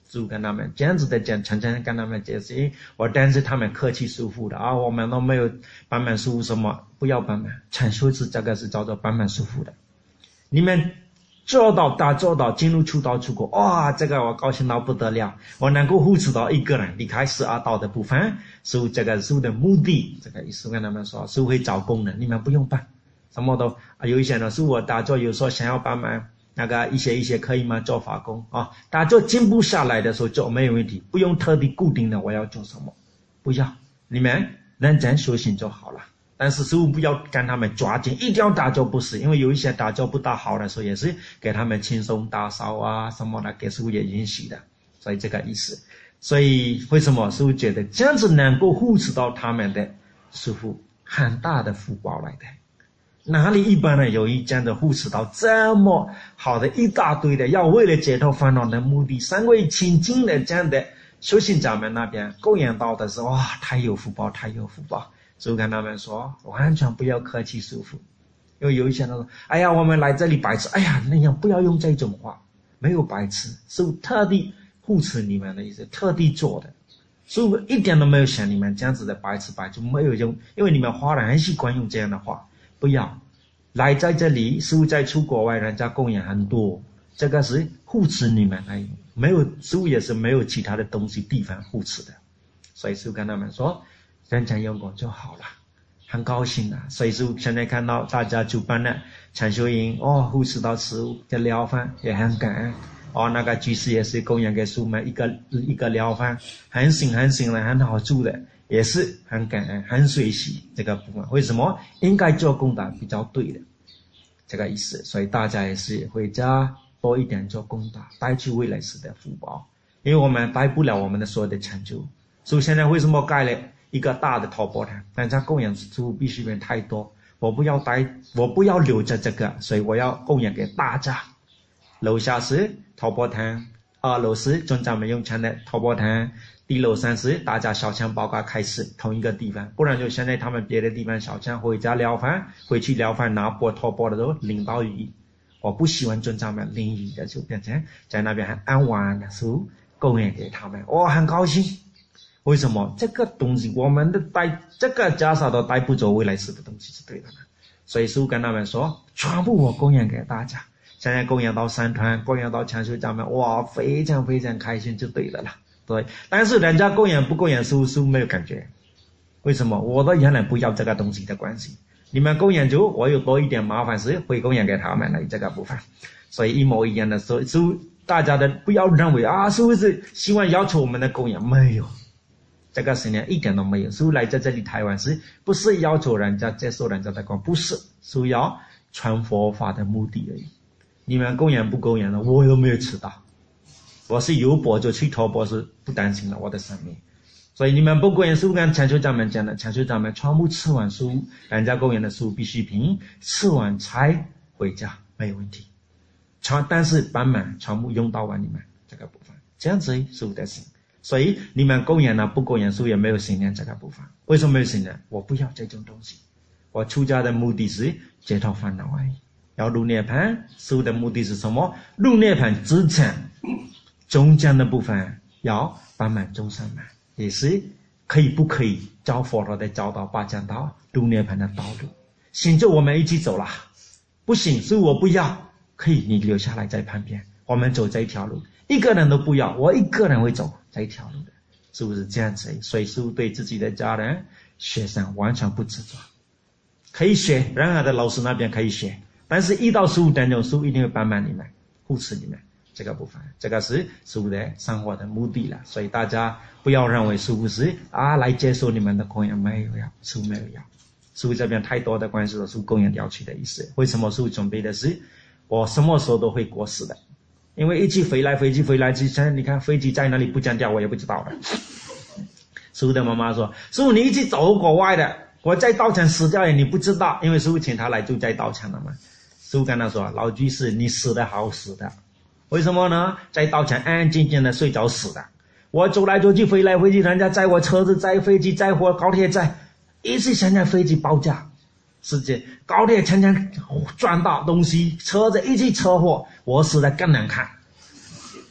就跟他们这样子的讲，常常跟他们解释，我但是他们客气舒服的啊，我们都没有班满舒服什么，不要班满，禅修是这个是叫做班满舒服的。你们做到大做到进入出道出国，哇，这个我高兴到不得了，我能够扶持到一个人离开十二道的部分，是这个是的目的，这个意思跟他们说，是会找工人，你们不用办，什么都啊，有一些呢是我打坐有时候想要帮忙。那个一些一些可以吗？做法工啊，打坐进步下来的时候做没有问题，不用特地固定的我要做什么，不要，你们认真修行就好了。但是师父不要跟他们抓紧，一定要打坐，不是，因为有一些打坐不大好的时候，也是给他们轻松打扫啊什么的，给师父也允许的，所以这个意思。所以为什么师父觉得这样子能够护持到他们的师父很大的福报来的？哪里一般人有一这样的护持到这么好的一大堆的，要为了解脱烦恼的目的，三位清净的这样的修行者们那边供养到的时候，哇，太有福报，太有福报。所以跟他们说，完全不要客气舒服。因为有一些人说，哎呀，我们来这里白痴，哎呀，那样不要用这种话，没有白痴，是特地护持你们的意思，特地做的。所以我一点都没有想你们这样子的白痴白痴，没有用，因为你们华人很习惯用这样的话。不要来在这里，师父在出国外，人家供养很多，这个是护持你们而已，没有师父也是没有其他的东西地方护持的，所以师父跟他们说，认真用功就好了，很高兴啊。所以师父现在看到大家主办的禅修营，哦，护持到师父的疗方也很感恩，哦，那个居士也是供养给师父们一个一个疗方，很行很行的，很好住的。也是很感恩，很随喜这个部分。为什么应该做功德比较对的这个意思？所以大家也是回家多一点做功德，带去未来世的福报。因为我们带不了我们的所有的成就，所以现在为什么盖了一个大的头钵坛？人家供养师父必须人太多，我不要带，我不要留着这个，所以我要供养给大家。楼下是头钵坛，二楼是尊长们用餐的头钵坛。一楼三十，大家小枪报告开始，同一个地方，不然就现在他们别的地方小枪回家疗饭，回去疗饭拿钵托钵的时候淋到雨，我不喜欢尊长们淋雨的，就变成在那边很安稳的时候供养给他们，我很高兴。为什么这个东西我们的带这个袈裟都带不走未来世的东西是对的呢？所以师父跟他们说，全部我供养给大家。现在供养到三团，供养到禅修家们，哇，非常非常开心，就对了啦。对，但是人家供养不供养师父，师父没有感觉。为什么？我的原来不要这个东西的关系，你们供养就我有多一点麻烦是会供养给他们的这个部分，所以一模一样的。所以师父大家的不要认为啊，师父是希望要求我们的供养，没有，这个十年一点都没有。师父来在这里台湾是不是要求人家接受人家的供养？不是，是要传佛法的目的而已。你们供养不供养的，我都没有吃到。我是有钵就去托钵，是不担心了我的生命。所以你们不供养师父，跟禅修长们讲的，禅修长们全部吃完食物，人家供养的食物必需品吃完才回家，没有问题。全但是半满全部用到完你们这个部分，这样子师父的心。所以你们供养呢不供养师父也没有信念这个部分。为什么没有信念？我不要这种东西。我出家的目的是解脱烦恼而已。要入涅槃，师父的目的是什么？入涅槃之前。中间的部分要半满众生满，也是可以不可以教佛陀的教导八讲道入涅槃的道路。行就我们一起走了，不行是我不要，可以你留下来在旁边，我们走这一条路，一个人都不要，我一个人会走这一条路的，是不是这样子？所以师父对自己的家人学生完全不执着，可以学任何的老师那边可以学，但是一到师父当中，师父一定会帮忙你们，护持你们。这个部分，这个是师父的生活的目的了，所以大家不要认为师父是啊来接受你们的供养，没有要，师父没有要，师父这边太多的关系了，师父供养掉去的意思。为什么师父准备的是我什么时候都会过世的，因为一起飞来飞去飞来之前，你看飞机在哪里不讲掉我也不知道的。师父的妈妈说，师父你一起走国外的，我在道场死掉了你不知道，因为师父请他来就在道场了嘛。师父跟他说，老居士你死的好死的，为什么呢？在道场安安静静的睡着死的，我走来走去飞来飞去，人家载我车子载飞机载火高铁载，一直想想飞机爆炸，是这高铁常常撞到东西，车子一起车祸，我死的更难看。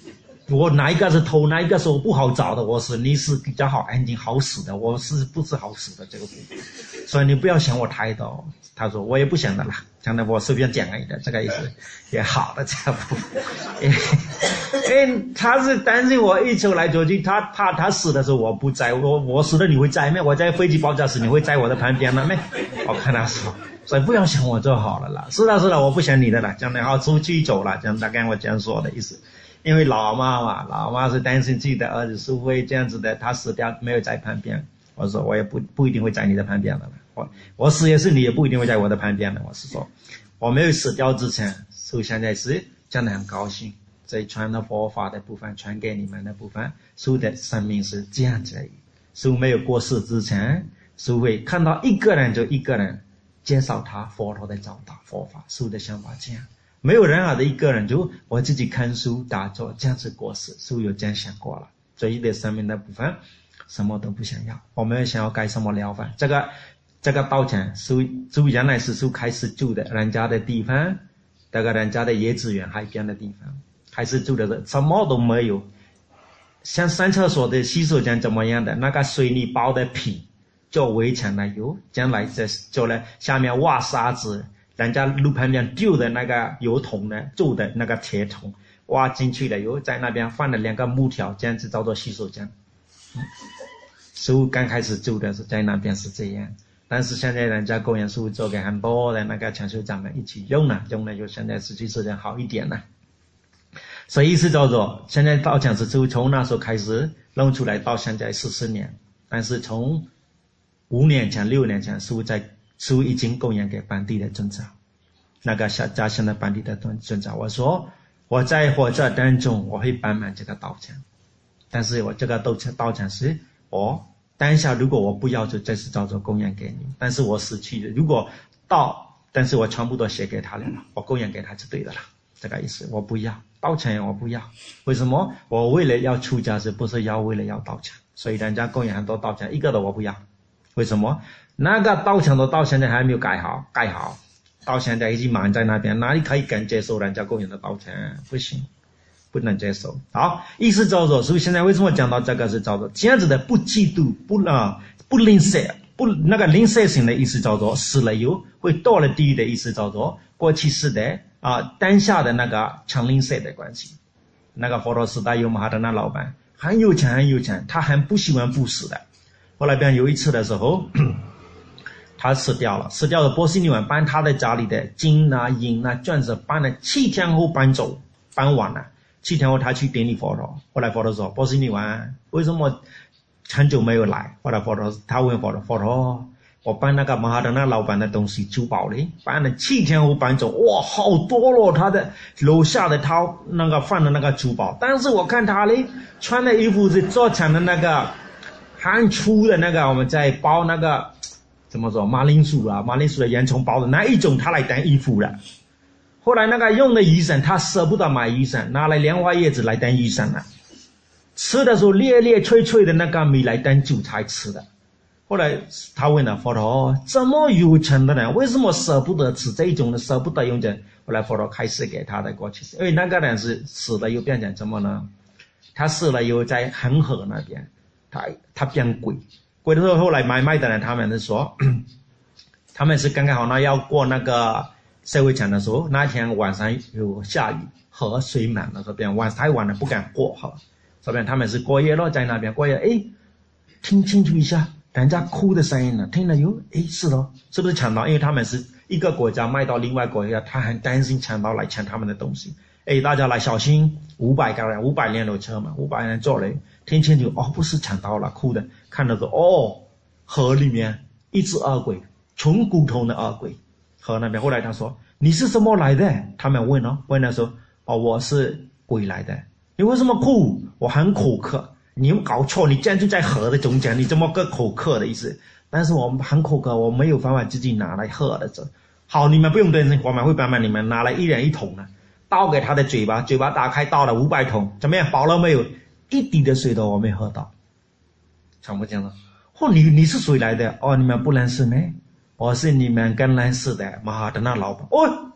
我哪一个是偷，哪一个是我不好找的，我是你是比较好安静好死的，我是不是好死的这个部分，所以你不要想我太多。他说我也不想的啦，讲的我随便讲一点，这个意思也好的这个部分。因为他是担心我一出来走去，他怕他死的时候我不在，我我死了你会在没？我在飞机爆炸时你会在我的旁边了没？我看他说，所以不要想我就好了啦。是的是的，我不想你的了，讲的好出去走了，讲大概我这样说的意思。因为老妈嘛，老妈是担心自己的儿子是会这样子的，他死掉没有在旁边。我说我也不不一定会在你的旁边的了，我我死也是你也不一定会在我的旁边的。我是说我没有死掉之前，所以现在是真的很高兴，这传的佛法的部分传给你们的部分，所的生命是这样子而已。所以没有过世之前，所会看到一个人就一个人介绍他佛陀的教导佛法，所的想法这样。没有任何的一个人就我自己看书打坐这样子过世，所以有这样想过了。所以的生命的部分什么都不想要，我们想要改什么疗法，这个这个道场是就原来是是开始住的人家的地方，这个人家的椰子园海边的地方，开始住的人什么都没有，像上厕所的洗手间怎么样的，那个水泥包的皮就围墙来有，将来这就来下面挖沙子，人家路旁边丢的那个油桶呢，旧的那个铁桶挖进去了，有在那边放了两个木条，这样子叫做洗手间。嗯，所以刚开始住的是在那边是这样，但是现在人家公园是做给很多的那个禅修长们一起用了，用了就现在实际是好一点了。所以意思叫做现在道场是从那时候开始弄出来到现在四十年，但是从五年前六年前是在是已经供养给本地的尊者，那个小家乡的本地的尊者。我说我在活着当中我会帮忙这个道场，但是我这个道场道场是我当下如果我不要就这是叫做供养给你，但是我死去的如果到，但是我全部都写给他了，我供养给他就对的了，这个意思。我不要道场，我不要。为什么？我为了要出家是不是要为了要道场？所以人家供养很多道场，一个的我不要。为什么？那个道场的到现在还没有盖好，盖好到现在已经满在那边，哪里可以敢接受人家供养的道场？不行，不能接受。好，意思叫做，所以现在为什么讲到这个是叫做这样子的不嫉妒，不啊不吝啬，不那个吝啬型的意思叫做死了有会堕了地狱的意思叫做过去式的啊当下的那个强吝啬的关系。那个佛陀时代有马哈达那老板很有钱很有钱，他很不喜欢布施的。后来边有一次的时候，他死掉了，死掉的波斯尼王搬他的家里的金啊银啊钻石搬了七天后搬走，搬完了七天后他去典礼佛陀。后来佛陀说，波斯尼王为什么很久没有来？后来佛陀他问佛陀，佛陀我搬那个马哈达那老板的东西珠宝嘞，搬了七天后搬走，哇好多了，他的楼下的他那个放的那个珠宝，但是我看他嘞穿的衣服是做成的那个很粗的那个我们在包那个怎么说马铃薯啊马铃薯的烟囱包的那一种，他来当衣服了。后来那个用的雨伞他舍不得买雨伞，拿来莲花叶子来当雨伞了。吃的时候烈烈脆脆的那个米来当韭菜吃的。后来他问了佛陀，这么有钱的人为什么舍不得吃这种的，舍不得用这？后来佛陀开始给他的过去，因为那个人是死了又变成怎么呢？他死了又在恒河那边，他他变鬼，鬼的时候后来买卖的人他们是说，他们是刚刚好那要过那个社会场的时候，那天晚上有下雨，河水满了，这边晚太晚了不敢过河，这边他们是过夜了，在那边过夜，哎，听清楚一下。人家哭的声音了，听了有，诶，是的，是不是强盗？因为他们是一个国家卖到另外国家，他很担心强盗来抢他们的东西。诶，大家来小心，五百个人，五百辆的车嘛，五百人坐嘞，听清楚，哦，不是强盗了，哭的，看到说，哦，河里面一只恶鬼，纯骨头的恶鬼，河那边。后来他说，你是什么来的？他们问哦，问他说，哦，我是鬼来的。你为什么哭？我很口渴。你有搞错，你这样就在河的中间，你这么个口渴的意思。但是我们很口渴，我没有办法自己拿来喝的。好，你们不用担心，我们会帮忙你们拿来一人一桶呢，倒给他的嘴巴，嘴巴打开倒了五百桶，怎么样？饱了没有？一滴的水都我没喝到。讲不讲了？哦，你你是谁来的？哦，你们不认识呢？我是你们刚认识的马哈达那老板。哦，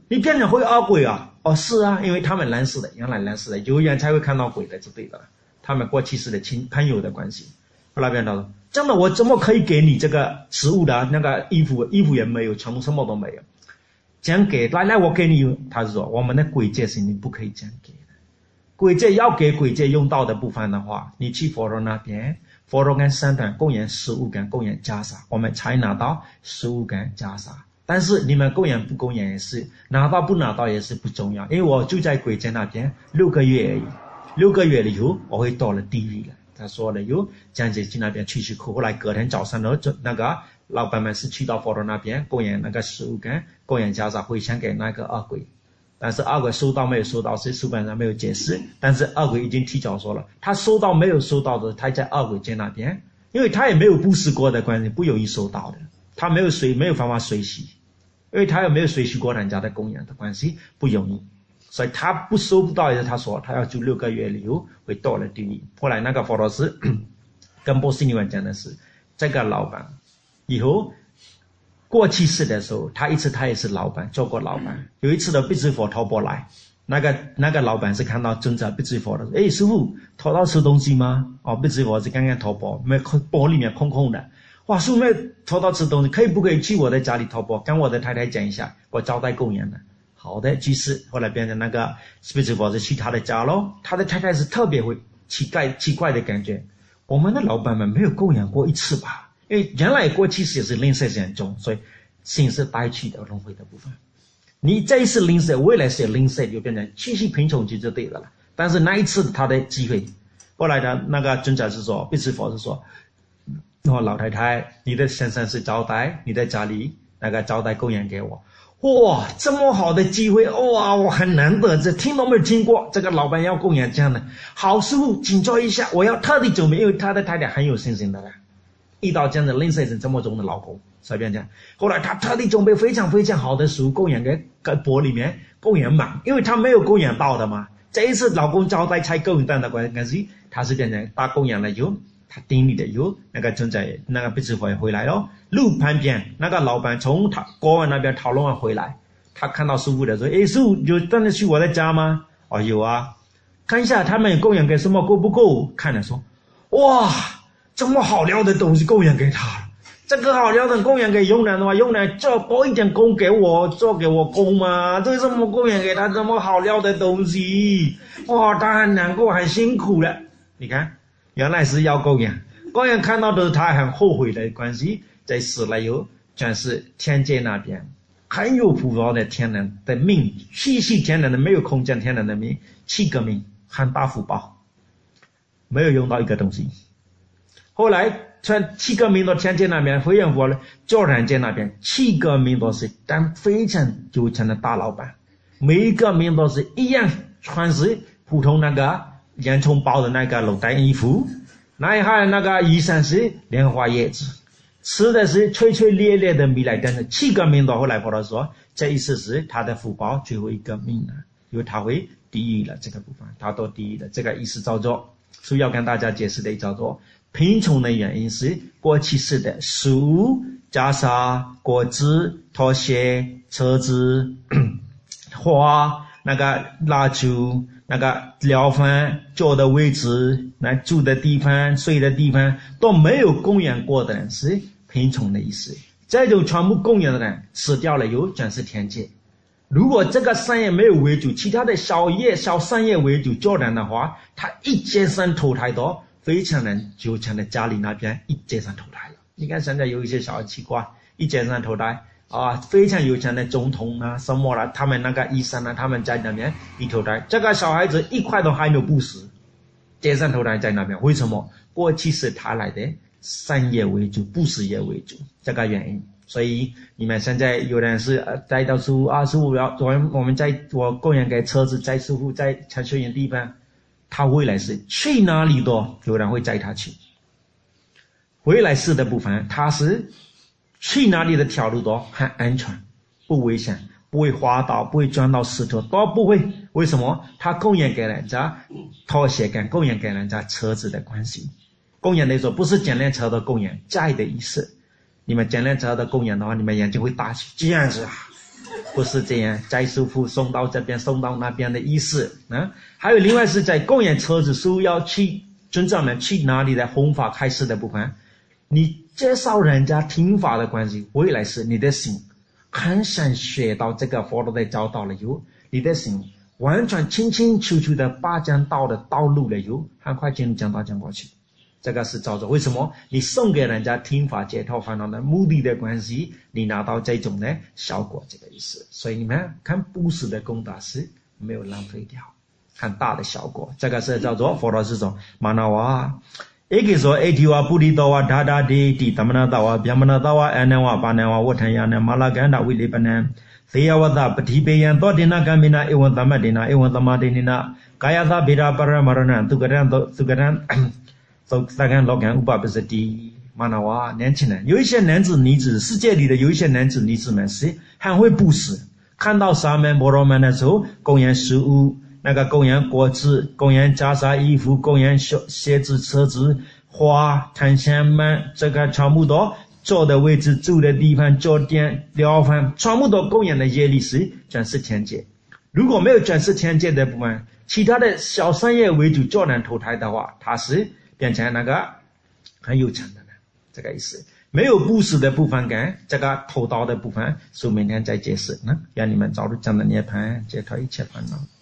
你变成会熬鬼啊？哦，是啊，因为他们认识的，原来认识的，有缘才会看到鬼的，就对的了。他们过去式的亲朋友的关系。后来变到说，真的，我怎么可以给你这个食物的？那个衣服，衣服也没有，全部什么都没有。这样给，来来，我给你。他说，我们的鬼界是你不可以这样给的。鬼界要给鬼界用到的部分的话，你去佛罗那边，佛罗跟三段供养十五根，供养袈裟，我们才拿到十五根袈裟。但是你们供养不供养也是，拿到不拿到也是不重要，因为我就在鬼界那边六个月而已，六个月了以后我会到了地狱了。他说了有这样子去那边去吃苦，后来隔天早上呢，就那个老板们是去到佛罗那边供养那个十五根，供养袈裟回向给那个恶鬼。但是恶鬼收到没有收到是书本上没有解释，但是恶鬼已经提早说了，他收到没有收到的，他在恶鬼界那边，因为他也没有布施过的关系，不容易收到的，他没有水没有办法水洗，因为他也没有水洗过人家的供养的关系，不容易，所以他不收不到，也是他说他要住六个月以后会到了地狱。后来那个佛罗斯跟波斯尼文讲的是，这个老板以后过去世的时候，他一次他也是老板，做过老板。有一次的必支佛托钵来，那个那个老板是看到尊者必支佛的，诶，师父托到吃东西吗？哦，必支佛是刚刚托钵，没钵里面空空的。哇，师父没有托到吃东西，可以不可以去我的家里托钵，跟我的太太讲一下，我招待供养的。好的，居士。后来变成那个必支佛是去他的家咯，他的太太是特别会奇怪奇怪的感觉，我们的老板们没有供养过一次吧？因为原来过去是也是吝啬很重，所以心是带去的轮回的部分。你这一次吝啬，未来是吝啬，就变成继续贫穷就对的了。但是那一次他的机会，后来的那个尊者是说，必支佛是说，哦，老太太，你的先生是招待，你在家里那个招待供养给我。哇，这么好的机会，哇，我很难得，这听都没有听过，这个老板要供养这样的。好，师父，请坐一下，我要特地准备，因为他的太太很有信心的了。遇到这样的吝啬人这么重的老公，随便讲。后来他特地准备非常非常好的食物供养给给钵里面供养满，因为他没有供养到的嘛。这一次老公招待才供养的关系，他是变成大供养了以后，他顶礼的以后，那个尊者那个必支佛也回来了。路旁边那个老板从他国外那边讨论完回来，他看到师父的说：“诶，师父有真的去我的家吗？”哦，有啊。看一下他们供养给什么够不够？看了说：“哇！这么好料的东西供养给他了，这个好料的供养给佣人的话，佣人做拨一点工给我，做给我工嘛，这什么供养给他这么好料的东西，哇，他很难过，很辛苦了。你看，原来是要供养，供养看到的他很后悔的关系，在死了以后，全是天界那边很有福报的天人的命，七系天人的没有空间天人的命，七个命很大福报，没有用到一个东西。后来全七个民都天界那边回应佛了，教人界那边七个民都是但非常有钱的大老板，每一个民都是一样穿是普通那个烟囱包的那个裸带衣服，那一下那个衣衫是莲花叶子，吃的是脆脆烈烈的米来灯的。七个民都后来佛陀说，这意思是他的福报最后一个命了，因为他会地狱了，这个部分他到地狱了，这个意思叫做，所以要跟大家解释的叫做贫穷的原因是过去式的食物、袈裟、果子、拖鞋、车子、花、那个蜡烛、那个疗饭、坐的位置、那住的地方、睡的地方都没有供养过的人是贫穷的意思。这种全部供养的人死掉了以后全是天界。如果这个善业没有为主，其他的小业小善业为主做人的话，他一接生投胎都非常人有钱的家里那边一接上投胎了。你看现在有一些小孩奇怪，一接上投胎啊，非常有钱的总统啊什么了，他们那个医生啊，他们在那边一投胎，这个小孩子一块都还没有布施，接上投胎在那边，为什么？过去是他来的善业为主，布施业为主，这个原因。所以你们现在有人是呃带到师父啊，师父要我们我们在我供养给车子，在师父在财学院地方。他未来是去哪里都有人会载他去，未来世的部分他是去哪里的条路都很安全，不危险，不会滑倒，不会撞到石头，都不会。为什么？他供养给人家拖鞋跟供养给人家车子的关系。供养的时候不是捡辆车的供养，在的意思。你们捡辆车的供养的话，你们眼睛会大起，这样子啊， 不是这样，摘束缚送到这边送到那边的意思啊。还有另外是在公园车子书要去尊长们去哪里的弘法开示的部分，你介绍人家听法的关系，未来是你的心很想学到这个佛陀的教导了以后，你的心完全清清楚楚的把讲道的道路了以后，很快进入讲道讲过去。这个是照着为什么你送给人家听法解脱烦恼的目的的关系，你拿到这种的效果，这个意思。所以你们看布施的功德是没有浪费掉，很大的效果。这个是叫做佛陀是说玛那瓦。一个说 A T 瓦布利多瓦达达地地达曼那达瓦别曼那达瓦安那瓦巴那瓦沃坦亚那马拉干达维利班那သေယဝတ္တပတိပေယံသောတိနာကံမိနာဧဝံသမ္မတိနာဧဝံသမ္မာတိနိနာကာယသဗေဒပရမရဏသုကရံသုကရံ走大概老干五百不是的玛那瓦年轻人，有一些男子女子，世界里的有一些男子女子们是很会布施，看到沙门婆罗门的时候供养食物，那个供养果子，供养袈裟衣服，供养鞋子车子花檀香们，这个全部都坐的位置住的地方酒店疗房全部都供养的业力是转世天界。如果没有转世天界的部分，其他的小商业为主较难投胎的话，它是变成那个很有钱的人，这个意思。没有布施的部分跟这个偷盗的部分，所以明天再解释呢，让你们早日证得涅槃，解脱一切烦恼。